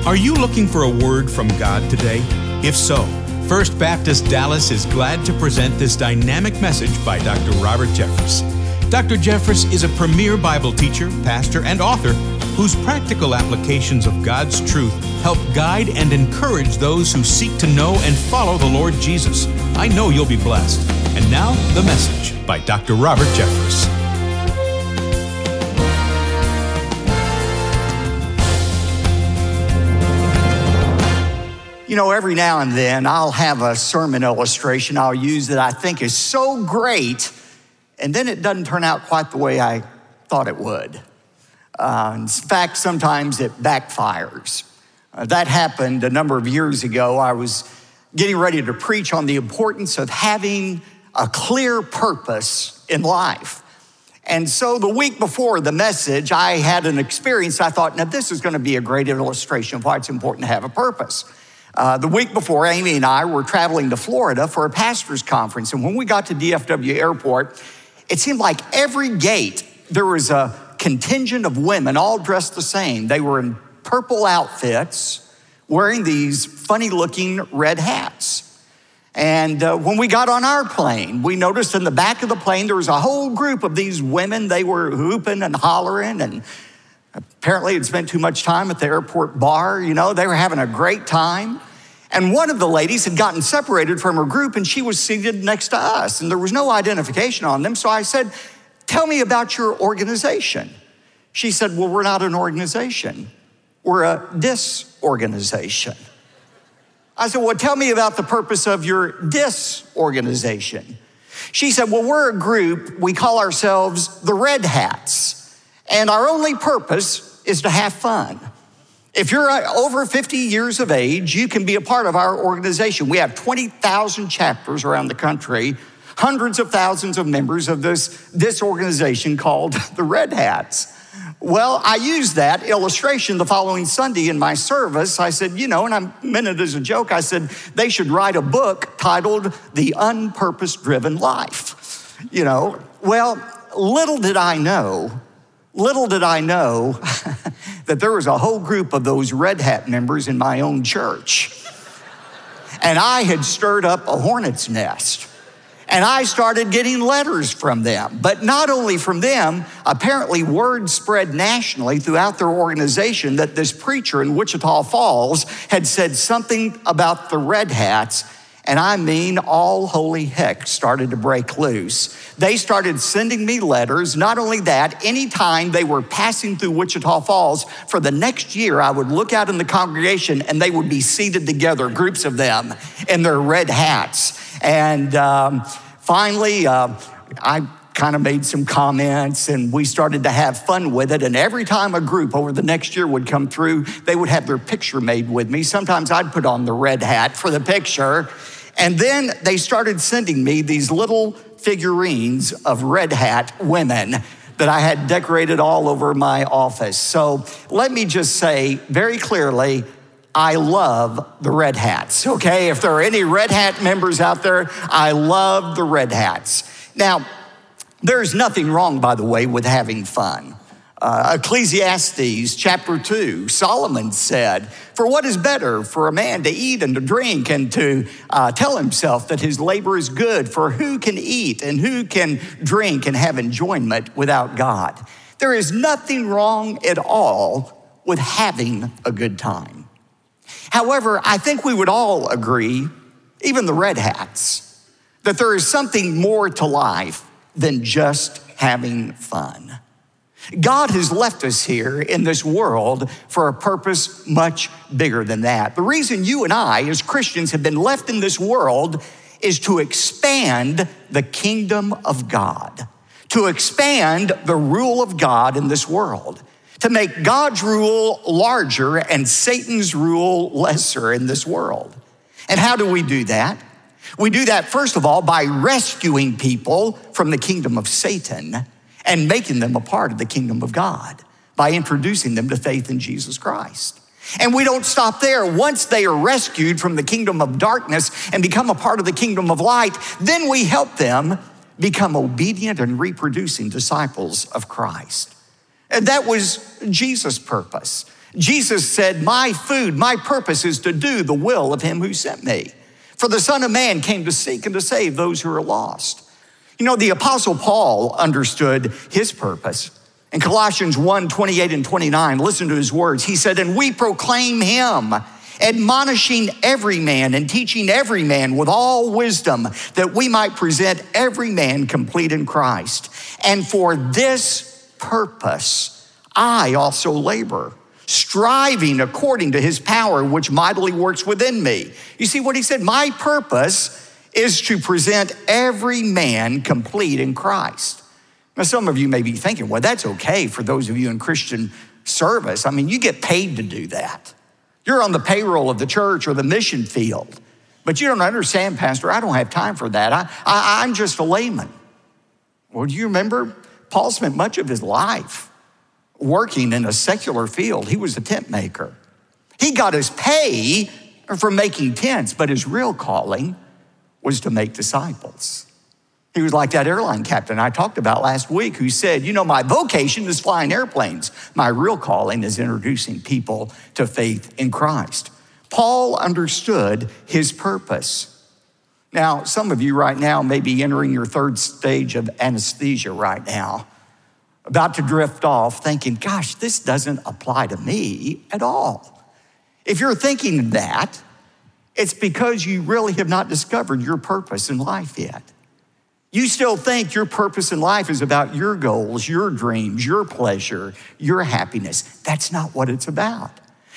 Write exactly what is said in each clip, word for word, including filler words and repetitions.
Are you looking for a word from God today? If so, First Baptist Dallas is glad to present this dynamic message by Doctor Robert Jeffress. Doctor Jeffress is a premier Bible teacher, pastor, and author whose practical applications of God's truth help guide and encourage those who seek to know and follow the Lord Jesus. I know you'll be blessed. And now, the message by Doctor Robert Jeffress. You know, every now and then I'll have a sermon illustration I'll use that I think is so great, and then it doesn't turn out quite the way I thought it would. Uh, in fact, sometimes it backfires. Uh, that happened a number of years ago. I was getting ready to preach on the importance of having a clear purpose in life. And so the week before the message, I had an experience. I thought, now this is going to be a great illustration of why it's important to have a purpose. Uh, the week before, Amy and I were traveling to Florida for a pastor's conference. And when we got to D F W Airport, it seemed like every gate, there was a contingent of women all dressed the same. They were in purple outfits, wearing these funny-looking red hats. And uh, when we got on our plane, we noticed in the back of the plane, there was a whole group of these women. They were hooping and hollering, and apparently had spent too much time at the airport bar. You know, they were having a great time. And one of the ladies had gotten separated from her group, and she was seated next to us, and there was no identification on them. So I said, tell me about your organization. She said, well, we're not an organization. We're a disorganization. I said, well, tell me about the purpose of your disorganization. She said, well, we're a group. We call ourselves the Red Hats, and our only purpose is to have fun. If you're over fifty years of age, you can be a part of our organization. We have twenty thousand chapters around the country, hundreds of thousands of members of this, this organization called the Red Hats. Well, I used that illustration the following Sunday in my service. I said, you know, and I meant it as a joke, I said, they should write a book titled The Unpurpose-Driven Life. You know, well, little did I know, little did I know that there was a whole group of those Red Hat members in my own church. And I had stirred up a hornet's nest. And I started getting letters from them. But not only from them, apparently word spread nationally throughout their organization that this preacher in Wichita Falls had said something about the Red Hats. And I mean, all holy heck started to break loose. They started sending me letters. Not only that, anytime they were passing through Wichita Falls, for the next year, I would look out in the congregation and they would be seated together, groups of them in their red hats. And um, finally, uh, I kind of made some comments and we started to have fun with it. And every time a group over the next year would come through, they would have their picture made with me. Sometimes I'd put on the red hat for the picture. And then they started sending me these little figurines of Red Hat women that I had decorated all over my office. So let me just say very clearly, I love the Red Hats, okay? If there are any Red Hat members out there, I love the Red Hats. Now, there's nothing wrong, by the way, with having fun. Uh, Ecclesiastes chapter two, Solomon said, for what is better for a man to eat and to drink and to uh, tell himself that his labor is good? For who can eat and who can drink and have enjoyment without God? There is nothing wrong at all with having a good time. However, I think we would all agree, even the Red Hats, that there is something more to life than just having fun. God has left us here in this world for a purpose much bigger than that. The reason you and I, as Christians, have been left in this world is to expand the kingdom of God, to expand the rule of God in this world, to make God's rule larger and Satan's rule lesser in this world. And how do we do that? We do that, first of all, by rescuing people from the kingdom of Satan and making them a part of the kingdom of God by introducing them to faith in Jesus Christ. And we don't stop there. Once they are rescued from the kingdom of darkness and become a part of the kingdom of light, then we help them become obedient and reproducing disciples of Christ. And that was Jesus' purpose. Jesus said, my food, my purpose is to do the will of him who sent me. For the Son of Man came to seek and to save those who are lost. You know, the Apostle Paul understood his purpose. In Colossians one, twenty-eight and twenty-nine, listen to his words. He said, and we proclaim him, admonishing every man and teaching every man with all wisdom, that we might present every man complete in Christ. And for this purpose, I also labor, striving according to his power, which mightily works within me. You see what he said? My purpose is to present every man complete in Christ. Now, some of you may be thinking, well, that's okay for those of you in Christian service. I mean, you get paid to do that. You're on the payroll of the church or the mission field. But you don't understand, Pastor, I don't have time for that. I, I, I'm just a layman. Well, do you remember? Paul spent much of his life working in a secular field. He was a tent maker. He got his pay for making tents, but his real calling was to make disciples. He was like that airline captain I talked about last week who said, you know, my vocation is flying airplanes. My real calling is introducing people to faith in Christ. Paul understood his purpose. Now, some of you right now may be entering your third stage of anesthesia right now, about to drift off thinking, gosh, this doesn't apply to me at all. If you're thinking that, it's because you really have not discovered your purpose in life yet. You still think your purpose in life is about your goals, your dreams, your pleasure, your happiness. That's not what it's about.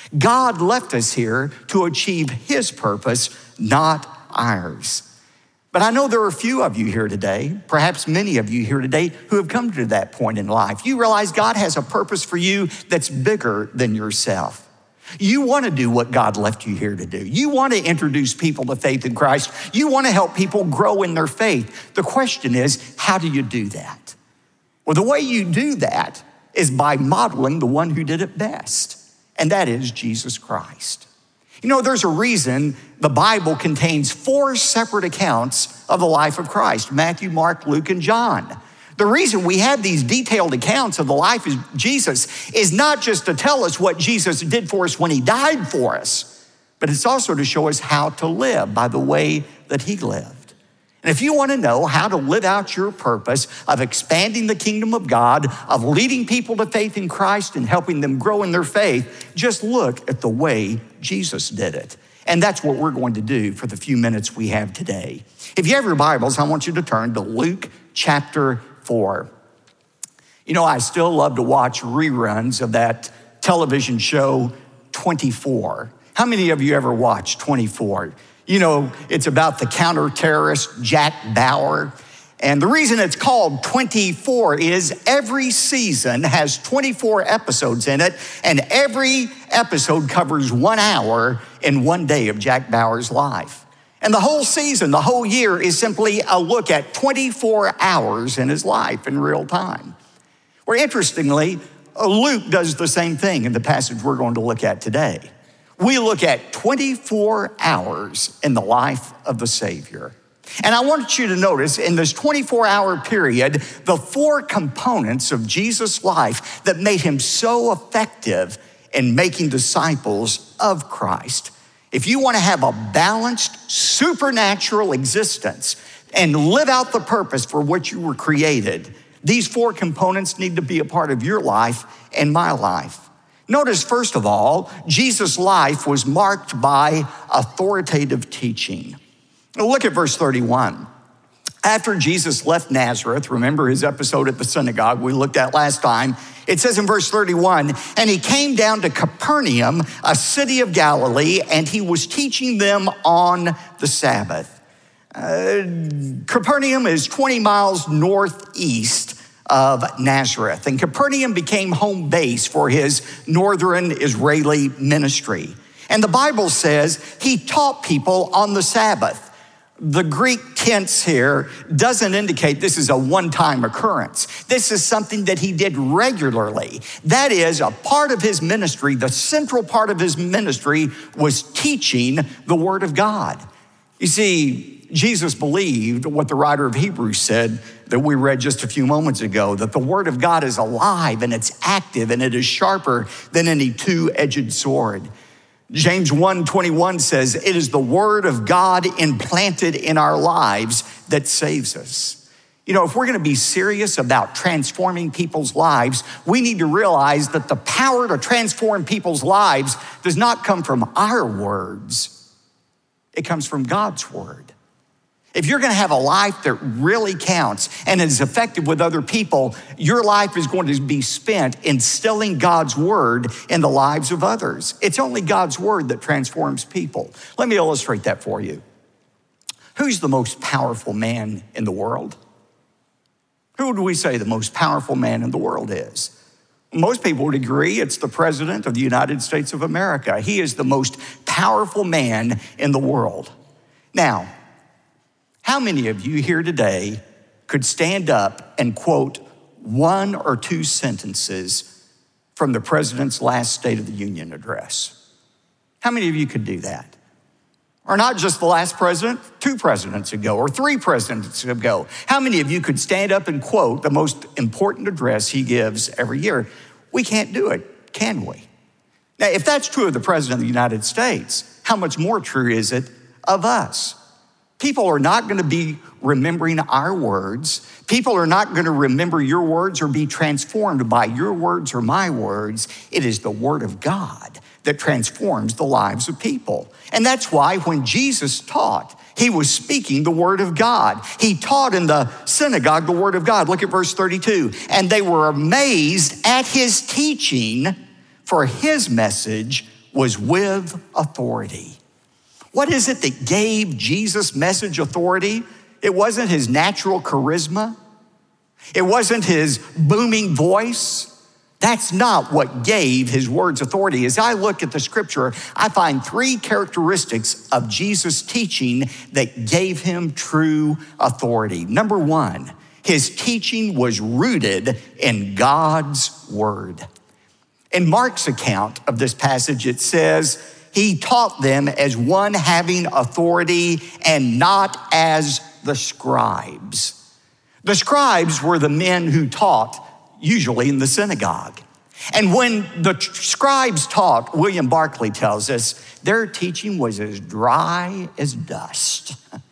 God left us here to achieve his purpose, not ours. But I know there are a few of you here today, perhaps many of you here today, who have come to that point in life. You realize God has a purpose for you that's bigger than yourself. You want to do what God left you here to do. You want to introduce people to faith in Christ. You want to help people grow in their faith. The question is, how do you do that? Well, the way you do that is by modeling the one who did it best, and that is Jesus Christ. You know, there's a reason the Bible contains four separate accounts of the life of Christ: Matthew, Mark, Luke, and John. The reason we have these detailed accounts of the life of Jesus is not just to tell us what Jesus did for us when he died for us, but it's also to show us how to live by the way that he lived. And if you want to know how to live out your purpose of expanding the kingdom of God, of leading people to faith in Christ and helping them grow in their faith, just look at the way Jesus did it. And that's what we're going to do for the few minutes we have today. If you have your Bibles, I want you to turn to Luke chapter four. You know, I still love to watch reruns of that television show twenty-four. How many of you ever watched twenty-four? You know, it's about the counter-terrorist Jack Bauer. And the reason it's called twenty-four is every season has twenty-four episodes in it, and every episode covers one hour in one day of Jack Bauer's life. And the whole season, the whole year is simply a look at twenty-four hours in his life in real time. Well, interestingly, Luke does the same thing in the passage we're going to look at today. We look at twenty-four hours in the life of the Savior. And I want you to notice in this twenty-four hour period, the four components of Jesus' life that made him so effective in making disciples of Christ. If you want to have a balanced, supernatural existence and live out the purpose for which you were created, these four components need to be a part of your life and my life. Notice, first of all, Jesus' life was marked by authoritative teaching. Now look at verse thirty-one. After Jesus left Nazareth, remember his episode at the synagogue we looked at last time, it says in verse thirty-one, and he came down to Capernaum, a city of Galilee, and he was teaching them on the Sabbath. Uh, Capernaum is twenty miles northeast of Nazareth, and Capernaum became home base for his northern Israeli ministry. And the Bible says he taught people on the Sabbath. The Greek tense here doesn't indicate this is a one-time occurrence. This is something that he did regularly. That is, a part of his ministry, the central part of his ministry was teaching the Word of God. You see, Jesus believed what the writer of Hebrews said, that we read just a few moments ago, that the word of God is alive and it's active and it is sharper than any two-edged sword. James one twenty-one says, it is the word of God implanted in our lives that saves us. You know, if we're gonna be serious about transforming people's lives, we need to realize that the power to transform people's lives does not come from our words. It comes from God's word. If you're gonna have a life that really counts and is effective with other people, your life is going to be spent instilling God's word in the lives of others. It's only God's word that transforms people. Let me illustrate that for you. Who's the most powerful man in the world? Who would we say the most powerful man in the world is? Most people would agree it's the President of the United States of America. He is the most powerful man in the world. Now, how many of you here today could stand up and quote one or two sentences from the President's last State of the Union address? How many of you could do that? Or not just the last president, two presidents ago, or three presidents ago. How many of you could stand up and quote the most important address he gives every year? We can't do it, can we? Now, if that's true of the President of the United States, how much more true is it of us? People are not gonna be remembering our words. People are not gonna remember your words or be transformed by your words or my words. It is the word of God that transforms the lives of people. And that's why when Jesus taught, he was speaking the word of God. He taught in the synagogue the word of God. Look at verse thirty-two. And they were amazed at his teaching, for his message was with authority. What is it that gave Jesus' message authority? It wasn't his natural charisma. It wasn't his booming voice. That's not what gave his words authority. As I look at the scripture, I find three characteristics of Jesus' teaching that gave him true authority. Number one, his teaching was rooted in God's word. In Mark's account of this passage, it says, he taught them as one having authority and not as the scribes. The scribes were the men who taught usually in the synagogue. And when the scribes taught, William Barclay tells us, their teaching was as dry as dust.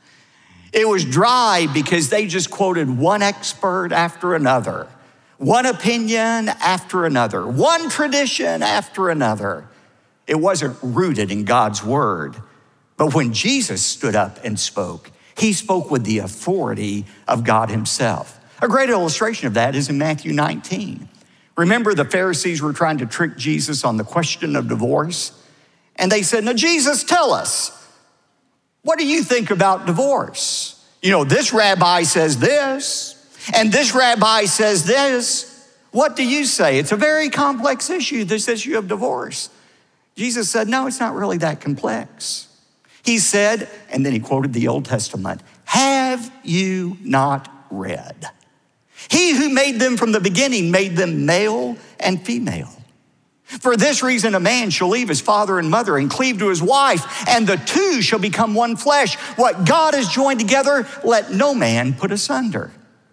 It was dry because they just quoted one expert after another, one opinion after another, one tradition after another. It wasn't rooted in God's word. But when Jesus stood up and spoke, he spoke with the authority of God himself. A great illustration of that is in Matthew nineteen. Remember, the Pharisees were trying to trick Jesus on the question of divorce? And they said, now, Jesus, tell us, what do you think about divorce? You know, this rabbi says this, and this rabbi says this. What do you say? It's a very complex issue, this issue of divorce. Jesus said, no, it's not really that complex. He said, and then he quoted the Old Testament, have you not read? He who made them from the beginning made them male and female. For this reason, a man shall leave his father and mother and cleave to his wife, and the two shall become one flesh. What God has joined together, let no man put asunder.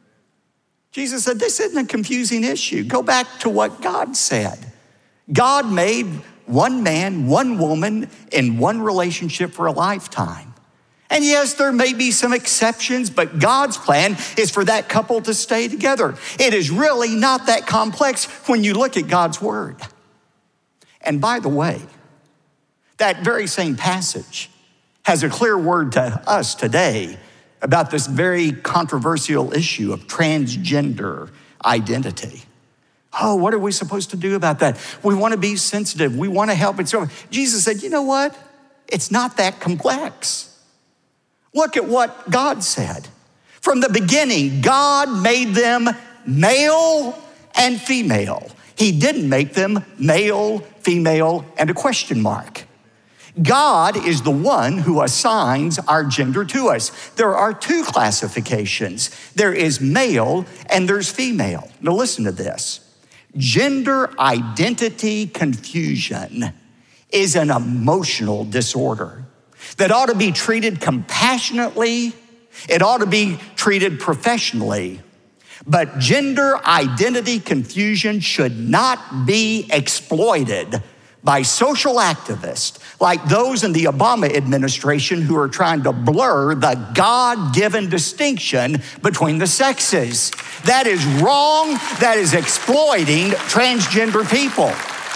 Jesus said, this isn't a confusing issue. Go back to what God said. God made one man, one woman in one relationship for a lifetime. And yes, there may be some exceptions, but God's plan is for that couple to stay together. It is really not that complex when you look at God's word. And by the way, that very same passage has a clear word to us today about this very controversial issue of transgender identity. Oh, what are we supposed to do about that? We want to be sensitive. We want to help. And so Jesus said, you know what? It's not that complex. Look at what God said. From the beginning, God made them male and female. He didn't make them male, female, and a question mark. God is the one who assigns our gender to us. There are two classifications. There is male and there's female. Now listen to this. Gender identity confusion is an emotional disorder that ought to be treated compassionately. It ought to be treated professionally, But gender identity confusion should not be exploited by social activists like those in the Obama administration who are trying to blur the God-given distinction between the sexes. That is wrong. That is exploiting transgender people.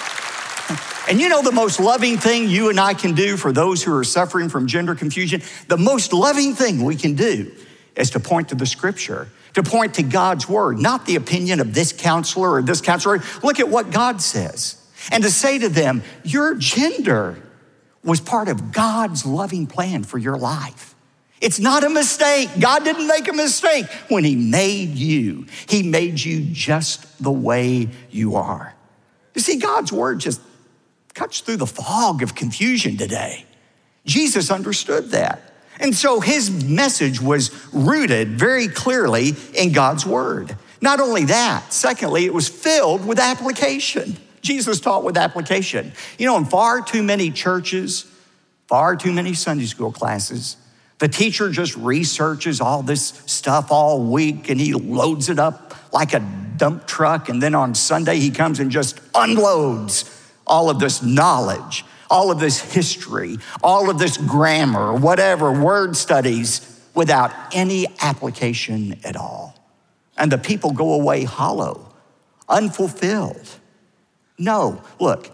And you know the most loving thing you and I can do for those who are suffering from gender confusion? The most loving thing we can do is to point to the scripture, to point to God's word, not the opinion of this counselor or this counselor. Look at what God says. And to say to them, your gender was part of God's loving plan for your life. It's not a mistake. God didn't make a mistake when he made you. He made you just the way you are. You see, God's word just cuts through the fog of confusion today. Jesus understood that. And so his message was rooted very clearly in God's word. Not only that, secondly, it was filled with application. Jesus taught with application. You know, in far too many churches, far too many Sunday school classes, the teacher just researches all this stuff all week and he loads it up like a dump truck. And then on Sunday, he comes and just unloads all of this knowledge, all of this history, all of this grammar, whatever, word studies without any application at all. And the people go away hollow, unfulfilled. No, look,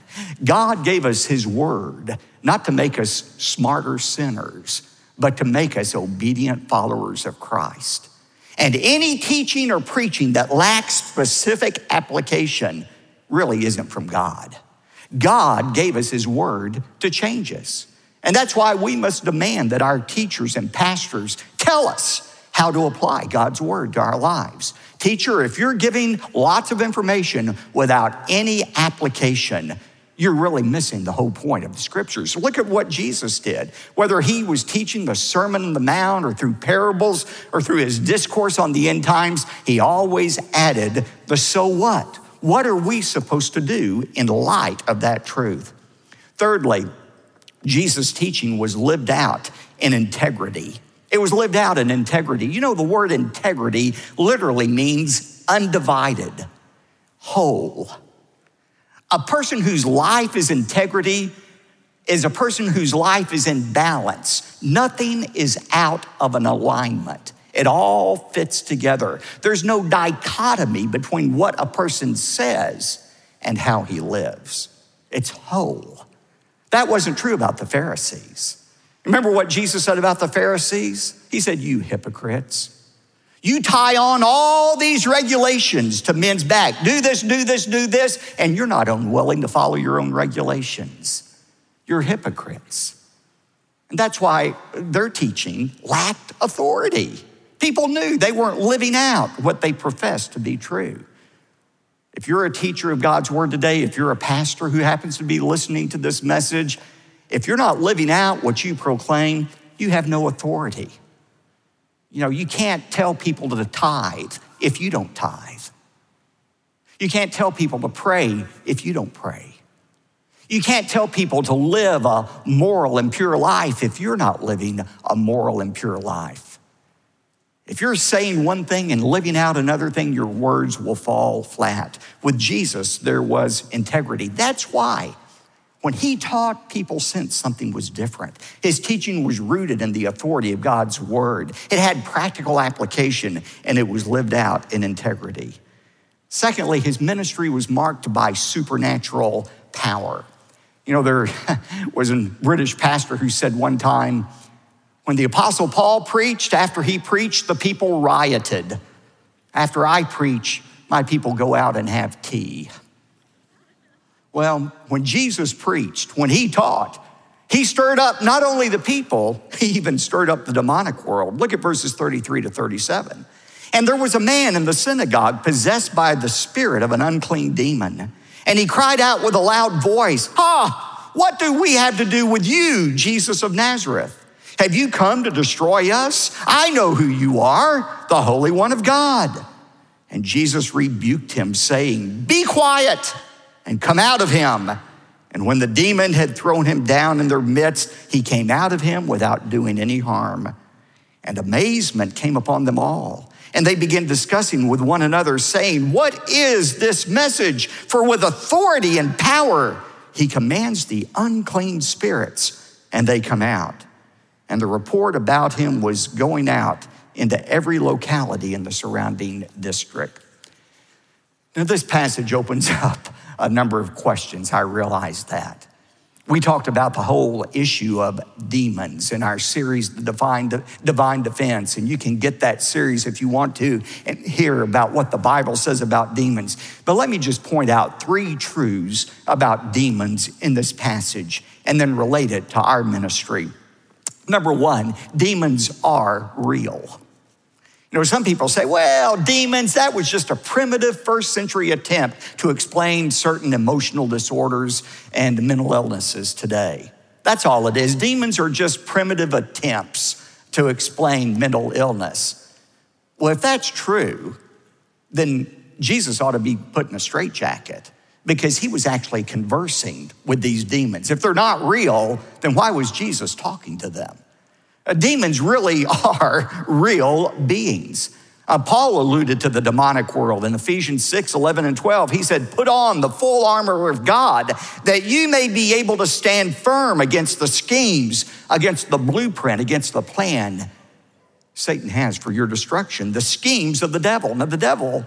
God gave us his word, not to make us smarter sinners, but to make us obedient followers of Christ. And any teaching or preaching that lacks specific application really isn't from God. God gave us his word to change us. And that's why we must demand that our teachers and pastors tell us how to apply God's word to our lives. Teacher, if you're giving lots of information without any application, you're really missing the whole point of the scriptures. Look at what Jesus did. Whether he was teaching the Sermon on the Mount or through parables or through his discourse on the end times, he always added the so what. What are we supposed to do in light of that truth? Thirdly, Jesus' teaching was lived out in integrity. It was lived out in integrity. You know, the word integrity literally means undivided, whole. A person whose life is integrity is a person whose life is in balance. Nothing is out of an alignment. It all fits together. There's no dichotomy between what a person says and how he lives. It's whole. That wasn't true about the Pharisees. Remember what Jesus said about the Pharisees? He said, you hypocrites. You tie on all these regulations to men's back. Do this, do this, do this, and you're not unwilling to follow your own regulations. You're hypocrites. And that's why their teaching lacked authority. People knew they weren't living out what they professed to be true. If you're a teacher of God's word today, if you're a pastor who happens to be listening to this message, if you're not living out what you proclaim, you have no authority. You know, you can't tell people to tithe if you don't tithe. You can't tell people to pray if you don't pray. You can't tell people to live a moral and pure life if you're not living a moral and pure life. If you're saying one thing and living out another thing, your words will fall flat. With Jesus, there was integrity. That's why when he taught, people sensed something was different. His teaching was rooted in the authority of God's word. It had practical application, and it was lived out in integrity. Secondly, his ministry was marked by supernatural power. You know, there was a British pastor who said one time, when the Apostle Paul preached, after he preached, the people rioted. After I preach, my people go out and have tea. Well, when Jesus preached, when he taught, he stirred up not only the people, he even stirred up the demonic world. Look at verses thirty-three to thirty-seven. And there was a man in the synagogue possessed by the spirit of an unclean demon. And he cried out with a loud voice, "Ha! What do we have to do with you, Jesus of Nazareth? Have you come to destroy us? I know who you are, the Holy One of God." And Jesus rebuked him, saying, "Be quiet and come out of him." And when the demon had thrown him down in their midst, he came out of him without doing any harm. And amazement came upon them all. And they began discussing with one another, saying, "What is this message? For with authority and power he commands the unclean spirits, and they come out." And the report about him was going out into every locality in the surrounding district. Now, this passage opens up a number of questions. I realize that. We talked about the whole issue of demons in our series, The Divine, Divine Defense, and you can get that series if you want to and hear about what the Bible says about demons. But let me just point out three truths about demons in this passage and then relate it to our ministry. Number one, demons are real. You know, some people say, well, demons, that was just a primitive first century attempt to explain certain emotional disorders and mental illnesses today. That's all it is. Demons are just primitive attempts to explain mental illness. Well, if that's true, then Jesus ought to be put in a straitjacket because he was actually conversing with these demons. If they're not real, then why was Jesus talking to them? Uh, demons really are real beings. Uh, Paul alluded to the demonic world in Ephesians six, eleven, and twelve. He said, "Put on the full armor of God that you may be able to stand firm against the schemes, against the blueprint, against the plan Satan has for your destruction, the schemes of the devil." Now, the devil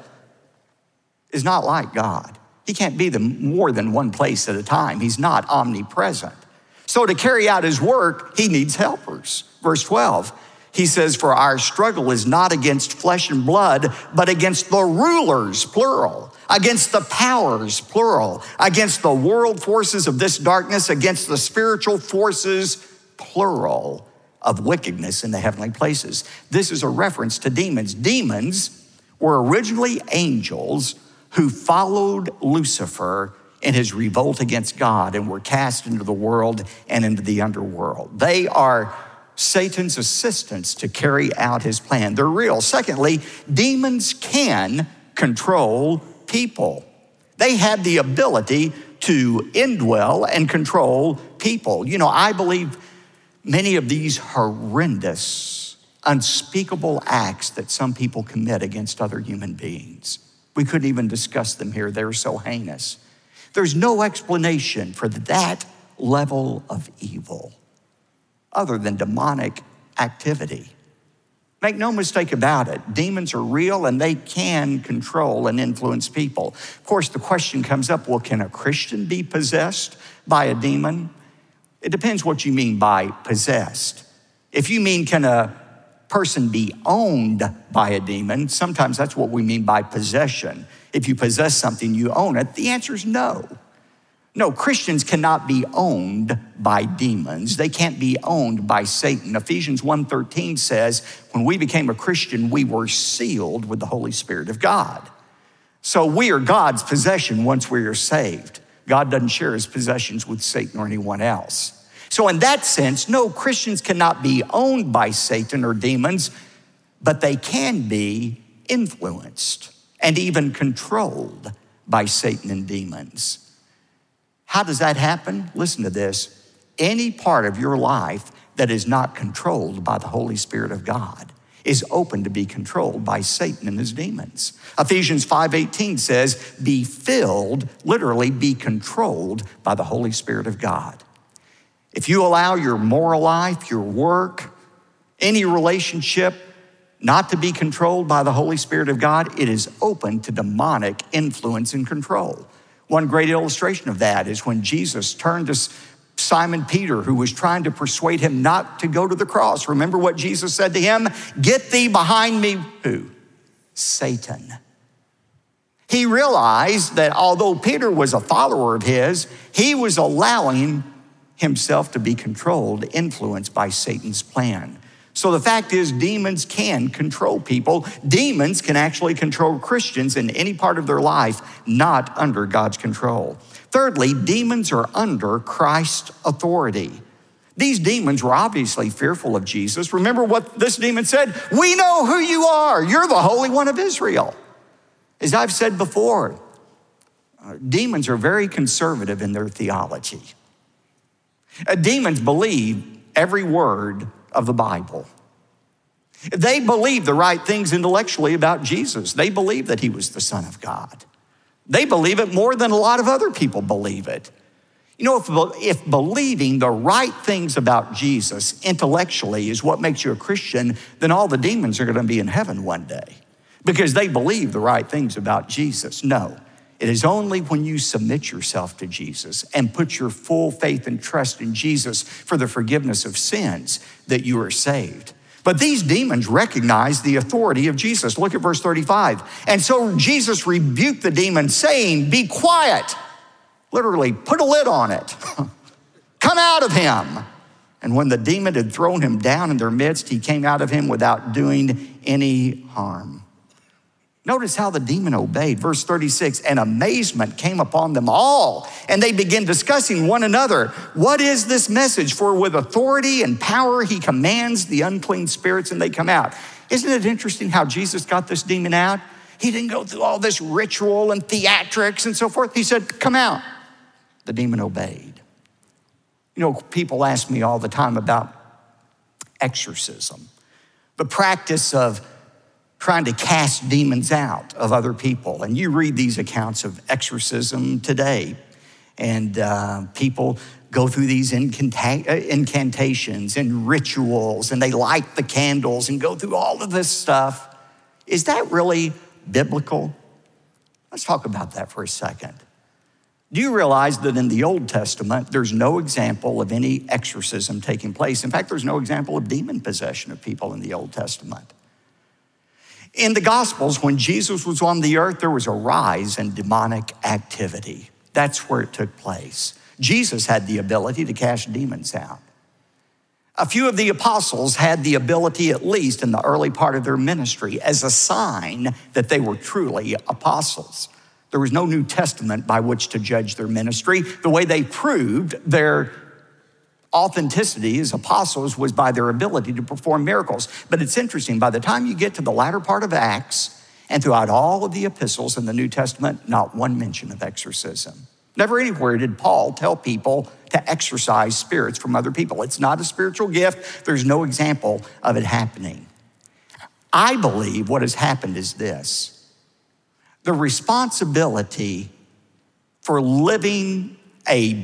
is not like God. He can't be the more than one place at a time. He's not omnipresent. So to carry out his work, he needs helpers. Verse twelve, he says, "For our struggle is not against flesh and blood, but against the rulers," plural, "against the powers," plural, "against the world forces of this darkness, against the spiritual forces," plural, "of wickedness in the heavenly places." This is a reference to demons. Demons were originally angels who followed Lucifer in his revolt against God and were cast into the world and into the underworld. They are Satan's assistants to carry out his plan. They're real. Secondly, demons can control people. They have the ability to indwell and control people. You know, I believe many of these horrendous, unspeakable acts that some people commit against other human beings, we couldn't even discuss them here. They're so heinous. There's no explanation for that level of evil other than demonic activity. Make no mistake about it, demons are real and they can control and influence people. Of course, the question comes up, well, can a Christian be possessed by a demon? It depends what you mean by possessed. If you mean can a person be owned by a demon, sometimes that's what we mean by possession. If you possess something, you own it. The answer is no. No, Christians cannot be owned by demons. They can't be owned by Satan. Ephesians one thirteen says, when we became a Christian, we were sealed with the Holy Spirit of God. So we are God's possession once we are saved. God doesn't share his possessions with Satan or anyone else. So in that sense, no, Christians cannot be owned by Satan or demons, but they can be influenced and even controlled by Satan and demons. How does that happen? Listen to this. Any part of your life that is not controlled by the Holy Spirit of God is open to be controlled by Satan and his demons. Ephesians five eighteen says, be filled, literally be controlled by the Holy Spirit of God. If you allow your moral life, your work, any relationship not to be controlled by the Holy Spirit of God, it is open to demonic influence and control. One great illustration of that is when Jesus turned to Simon Peter, who was trying to persuade him not to go to the cross. Remember what Jesus said to him? Get thee behind me, who? Satan. He realized that although Peter was a follower of his, he was allowing himself to be controlled, influenced by Satan's plan. So the fact is, demons can control people. Demons can actually control Christians in any part of their life, not under God's control. Thirdly, demons are under Christ's authority. These demons were obviously fearful of Jesus. Remember what this demon said? We know who you are. You're the Holy One of Israel. As I've said before, uh, demons are very conservative in their theology. Uh, demons believe every word of the Bible. They believed the right things intellectually about Jesus. They believed that he was the Son of God. They believe it more than a lot of other people believe it. You know, if, if believing the right things about Jesus intellectually is what makes you a Christian, then all the demons are going to be in heaven one day because they believe the right things about Jesus. No, it is only when you submit yourself to Jesus and put your full faith and trust in Jesus for the forgiveness of sins that you are saved. But these demons recognize the authority of Jesus. Look at verse thirty-five. And so Jesus rebuked the demon, saying, "Be quiet." Literally, put a lid on it. Come out of him. And when the demon had thrown him down in their midst, he came out of him without doing any harm. Notice how the demon obeyed. Verse thirty-six, and amazement came upon them all, and they began discussing one another. What is this message? For with authority and power he commands the unclean spirits, and they come out. Isn't it interesting how Jesus got this demon out? He didn't go through all this ritual and theatrics and so forth. He said, come out. The demon obeyed. You know, people ask me all the time about exorcism, the practice of trying to cast demons out of other people. And you read these accounts of exorcism today, and uh, people go through these incanta- incantations and rituals, and they light the candles and go through all of this stuff. Is that really biblical? Let's talk about that for a second. Do you realize that in the Old Testament, there's no example of any exorcism taking place? In fact, there's no example of demon possession of people in the Old Testament. In the Gospels, when Jesus was on the earth, there was a rise in demonic activity. That's where it took place. Jesus had the ability to cast demons out. A few of the apostles had the ability, at least in the early part of their ministry, as a sign that they were truly apostles. There was no New Testament by which to judge their ministry. The way they proved their authenticity as apostles was by their ability to perform miracles. But it's interesting, by the time you get to the latter part of Acts and throughout all of the epistles in the New Testament, not one mention of exorcism. Never anywhere did Paul tell people to exorcise spirits from other people. It's not a spiritual gift. There's no example of it happening. I believe what has happened is this. The responsibility for living a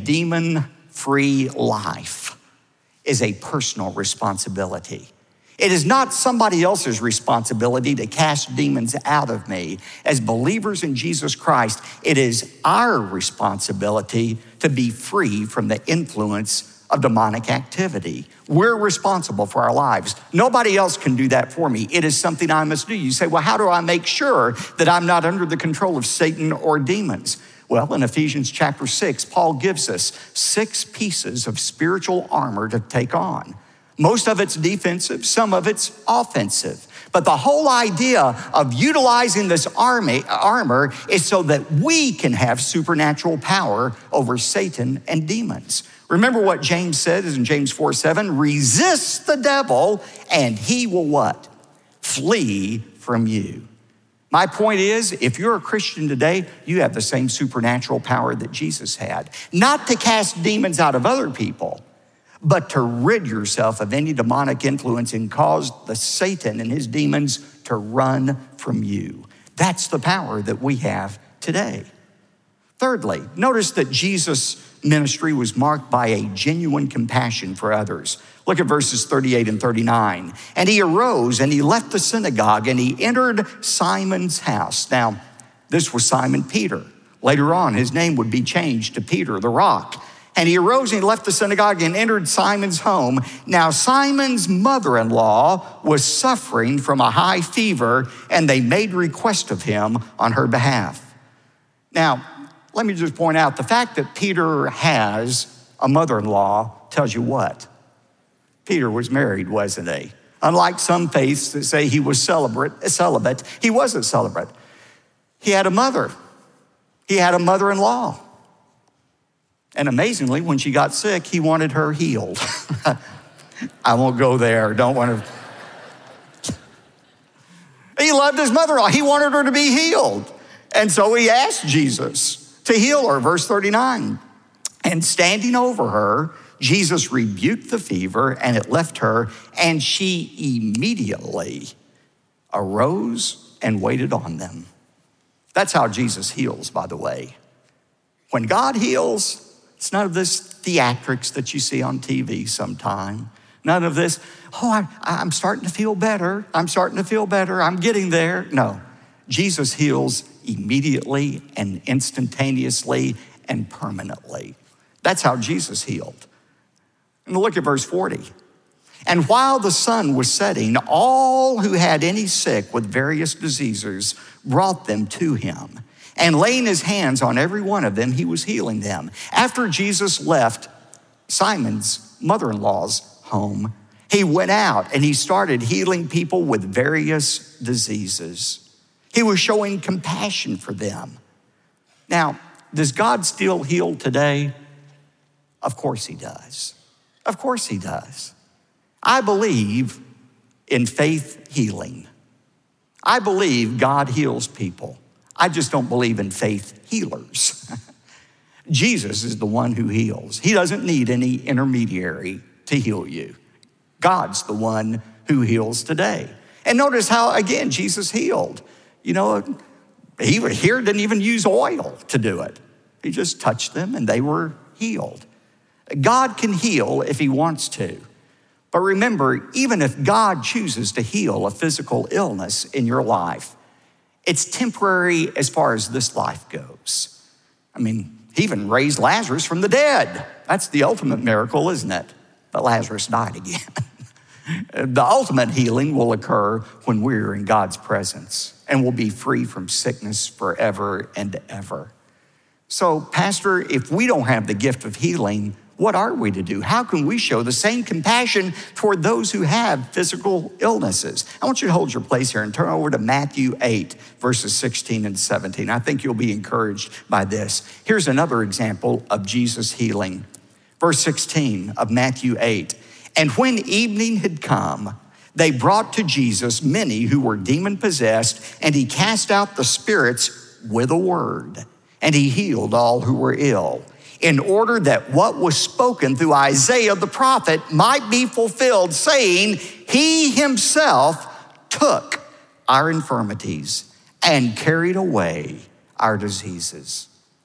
demon-free life is a personal responsibility. It is not somebody else's responsibility to cast demons out of me. As believers in Jesus Christ, it is our responsibility to be free from the influence of demonic activity. We're responsible for our lives. Nobody else can do that for me. It is something I must do. You say, well, how do I make sure that I'm not under the control of Satan or demons? Well, in Ephesians chapter six, Paul gives us six pieces of spiritual armor to take on. Most of it's defensive, some of it's offensive. But the whole idea of utilizing this army, armor is so that we can have supernatural power over Satan and demons. Remember what James said in James four seven, resist the devil and he will what? Flee from you. My point is, if you're a Christian today, you have the same supernatural power that Jesus had. Not to cast demons out of other people, but to rid yourself of any demonic influence and cause the Satan and his demons to run from you. That's the power that we have today. Thirdly, notice that Jesus' ministry was marked by a genuine compassion for others. Look at verses thirty-eight and thirty-nine. And he arose and he left the synagogue and he entered Simon's house. Now, this was Simon Peter. Later on, his name would be changed to Peter, the Rock. And he arose and he left the synagogue and entered Simon's home. Now, Simon's mother-in-law was suffering from a high fever, and they made request of him on her behalf. Now, let me just point out, the fact that Peter has a mother-in-law tells you what? Peter was married, wasn't he? Unlike some faiths that say he was celibate, celibate, he wasn't celibate. He had a mother. He had a mother-in-law. And amazingly, when she got sick, he wanted her healed. I won't go there, don't want to. He loved his mother-in-law. He wanted her to be healed. And so he asked Jesus to heal her, verse thirty-nine. And standing over her, Jesus rebuked the fever, and it left her, and she immediately arose and waited on them. That's how Jesus heals, by the way. When God heals, it's none of this theatrics that you see on T V sometime. None of this, oh, I, I'm starting to feel better. I'm starting to feel better. I'm getting there. No, Jesus heals immediately and instantaneously and permanently. That's how Jesus healed. And look at verse forty. And while the sun was setting, all who had any sick with various diseases brought them to him. And laying his hands on every one of them, he was healing them. After Jesus left Simon's mother-in-law's home, he went out and he started healing people with various diseases. He was showing compassion for them. Now, does God still heal today? Of course he does. Of course he does. I believe in faith healing. I believe God heals people. I just don't believe in faith healers. Jesus is the one who heals. He doesn't need any intermediary to heal you. God's the one who heals today. And notice how, again, Jesus healed. You know, he here didn't even use oil to do it. He just touched them and they were healed. God can heal if he wants to. But remember, even if God chooses to heal a physical illness in your life, it's temporary as far as this life goes. I mean, he even raised Lazarus from the dead. That's the ultimate miracle, isn't it? But Lazarus died again. The ultimate healing will occur when we're in God's presence and we'll be free from sickness forever and ever. So, Pastor, if we don't have the gift of healing, what are we to do? How can we show the same compassion toward those who have physical illnesses? I want you to hold your place here and turn over to Matthew eight, verses sixteen and seventeen. I think you'll be encouraged by this. Here's another example of Jesus healing. Verse sixteen of Matthew eight. And when evening had come, they brought to Jesus many who were demon-possessed, and he cast out the spirits with a word, and he healed all who were ill, in order that what was spoken through Isaiah the prophet might be fulfilled, saying, he himself took our infirmities and carried away our diseases.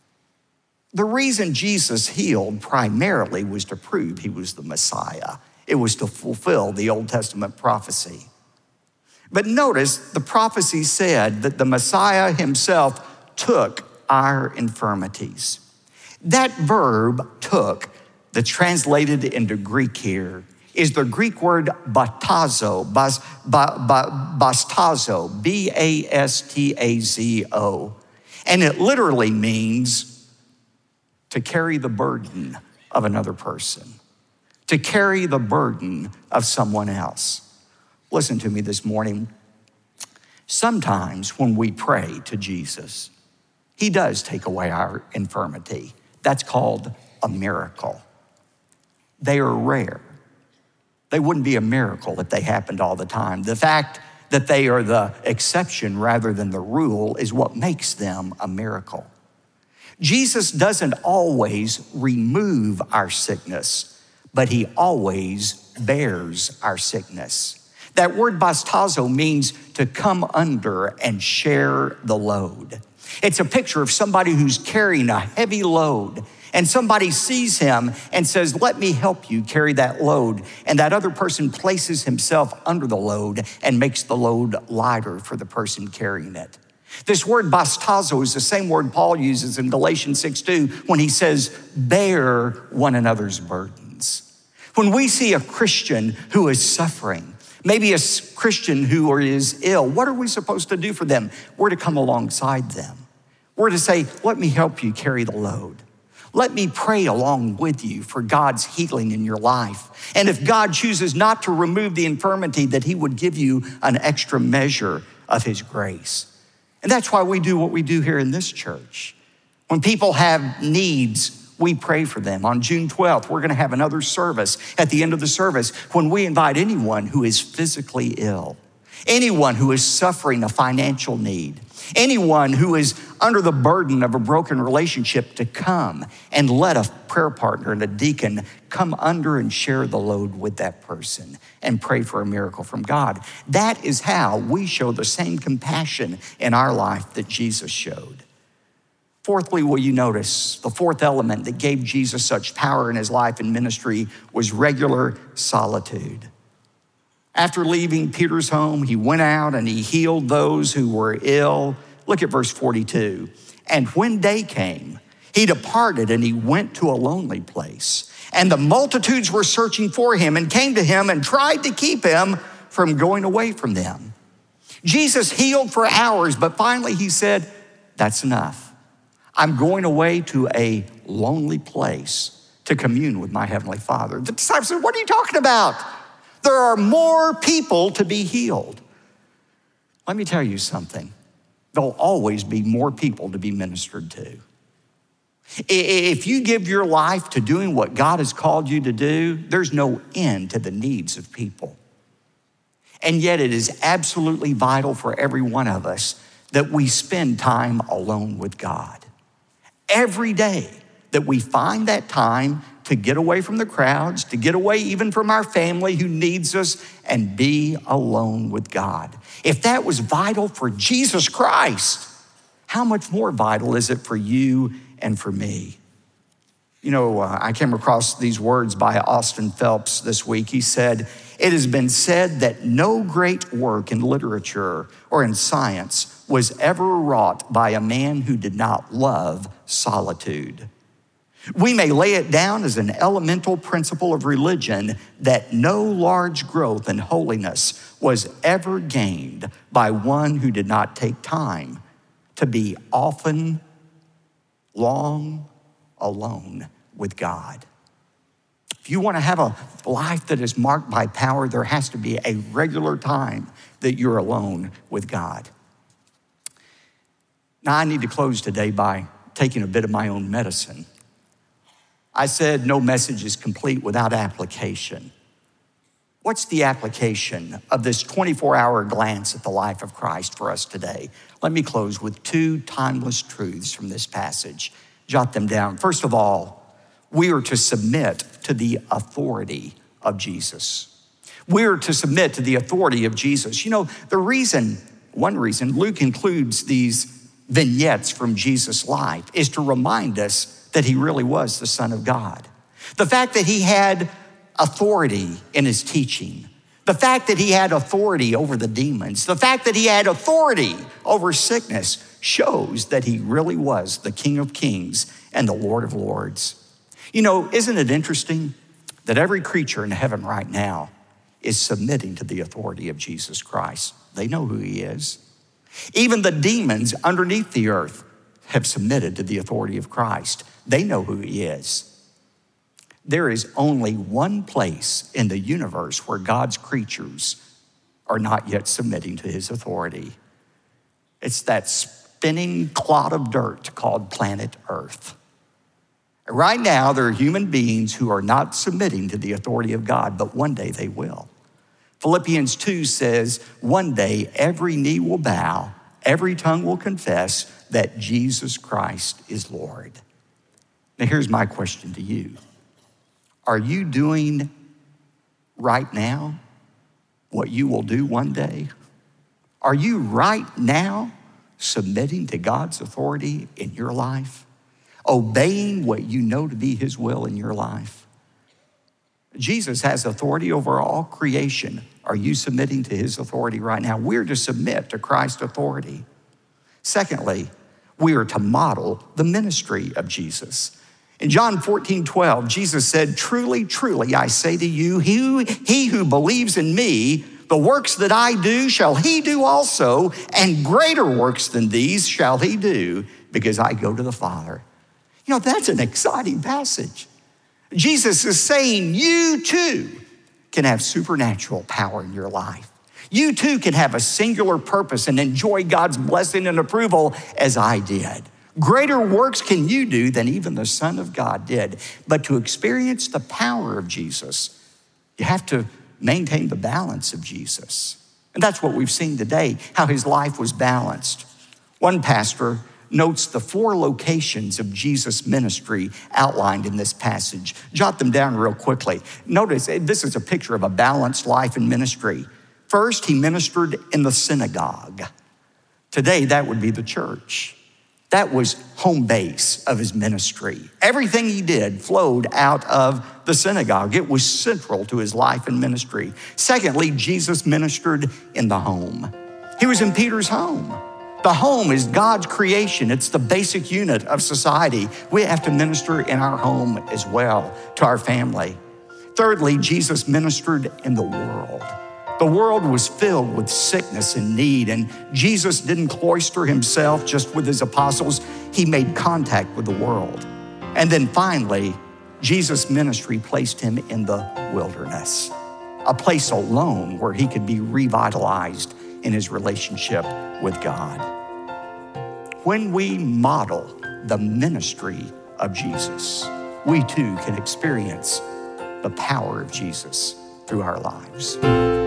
The reason Jesus healed primarily was to prove he was the Messiah. It was to fulfill the Old Testament prophecy. But notice the prophecy said that the Messiah himself took our infirmities. That verb took, that's translated into Greek here, is the Greek word bastazo, bas, ba, ba, bastazo, B A S T A Z O. And it literally means to carry the burden of another person, to carry the burden of someone else. Listen to me this morning. Sometimes when we pray to Jesus, he does take away our infirmity. That's called a miracle. They are rare. They wouldn't be a miracle if they happened all the time. The fact that they are the exception rather than the rule is what makes them a miracle. Jesus doesn't always remove our sickness, but he always bears our sickness. That word bastazo means to come under and share the load. It's a picture of somebody who's carrying a heavy load, and somebody sees him and says, let me help you carry that load. And that other person places himself under the load and makes the load lighter for the person carrying it. This word bastazo is the same word Paul uses in Galatians six two when he says, bear one another's burdens. When we see a Christian who is suffering, maybe a Christian who is ill, what are we supposed to do for them? We're to come alongside them. We're to say, let me help you carry the load. Let me pray along with you for God's healing in your life. And if God chooses not to remove the infirmity, that he would give you an extra measure of his grace. And that's why we do what we do here in this church. When people have needs, we pray for them. On June twelfth, we're gonna have another service at the end of the service when we invite anyone who is physically ill, anyone who is suffering a financial need, anyone who is under the burden of a broken relationship, to come and let a prayer partner and a deacon come under and share the load with that person and pray for a miracle from God. That is how we show the same compassion in our life that Jesus showed. Fourthly, will you notice the fourth element that gave Jesus such power in his life and ministry was regular solitude. After leaving Peter's home, he went out and he healed those who were ill. Look at verse forty-two. And when day came, he departed and he went to a lonely place. And the multitudes were searching for him and came to him and tried to keep him from going away from them. Jesus healed for hours, but finally he said, that's enough. I'm going away to a lonely place to commune with my heavenly Father. The disciples said, what are you talking about? There are more people to be healed. Let me tell you something. There'll always be more people to be ministered to. If you give your life to doing what God has called you to do, there's no end to the needs of people. And yet it is absolutely vital for every one of us that we spend time alone with God. Every day that we find that time to get away from the crowds, to get away even from our family who needs us, and be alone with God. If that was vital for Jesus Christ, how much more vital is it for you and for me? You know, uh, I came across these words by Austin Phelps this week. He said, it has been said that no great work in literature or in science was ever wrought by a man who did not love solitude. We may lay it down as an elemental principle of religion that no large growth in holiness was ever gained by one who did not take time to be often, long alone with God. If you want to have a life that is marked by power, there has to be a regular time that you're alone with God. Now, I need to close today by taking a bit of my own medicine. I said no message is complete without application. What's the application of this twenty-four hour glance at the life of Christ for us today? Let me close with two timeless truths from this passage. Jot them down. First of all, we are to submit to the authority of Jesus. We are to submit to the authority of Jesus. You know, the reason, one reason Luke includes these vignettes from Jesus' life is to remind us that he really was the Son of God. The fact that he had authority in his teaching, the fact that he had authority over the demons, the fact that he had authority over sickness shows that he really was the King of Kings and the Lord of Lords. You know, isn't it interesting that every creature in heaven right now is submitting to the authority of Jesus Christ? They know who he is. Even the demons underneath the earth have submitted to the authority of Christ. They know who he is. There is only one place in the universe where God's creatures are not yet submitting to his authority. It's that spinning clod of dirt called planet Earth. Right now, there are human beings who are not submitting to the authority of God, but one day they will. Philippians two says, one day every knee will bow, every tongue will confess that Jesus Christ is Lord. Now here's my question to you. Are you doing right now what you will do one day? Are you right now submitting to God's authority in your life? Obeying what you know to be his will in your life? Jesus has authority over all creation. Are you submitting to his authority right now? We're to submit to Christ's authority. Secondly, we are to model the ministry of Jesus. In John fourteen twelve, Jesus said, truly, truly, I say to you, he, he who believes in me, the works that I do shall he do also, and greater works than these shall he do, because I go to the Father. You know, that's an exciting passage. Jesus is saying you too can have supernatural power in your life. You too can have a singular purpose and enjoy God's blessing and approval as I did. Greater works can you do than even the Son of God did. But to experience the power of Jesus, you have to maintain the balance of Jesus. And that's what we've seen today, how his life was balanced. One pastor notes the four locations of Jesus' ministry outlined in this passage. Jot them down real quickly. Notice, this is a picture of a balanced life in ministry. First, he ministered in the synagogue. Today, that would be the church. That was home base of his ministry. Everything he did flowed out of the synagogue. It was central to his life and ministry. Secondly, Jesus ministered in the home. He was in Peter's home. The home is God's creation. It's the basic unit of society. We have to minister in our home as well, to our family. Thirdly, Jesus ministered in the world. The world was filled with sickness and need, and Jesus didn't cloister himself just with his apostles. He made contact with the world. And then finally, Jesus' ministry placed him in the wilderness, a place alone where he could be revitalized in his relationship with God. When we model the ministry of Jesus, we too can experience the power of Jesus through our lives.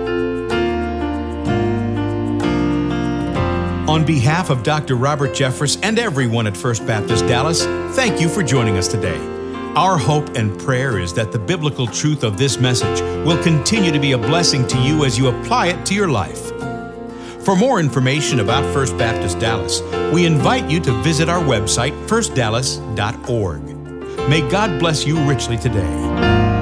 On behalf of Doctor Robert Jeffress and everyone at First Baptist Dallas, thank you for joining us today. Our hope and prayer is that the biblical truth of this message will continue to be a blessing to you as you apply it to your life. For more information about First Baptist Dallas, we invite you to visit our website, first dallas dot org. May God bless you richly today.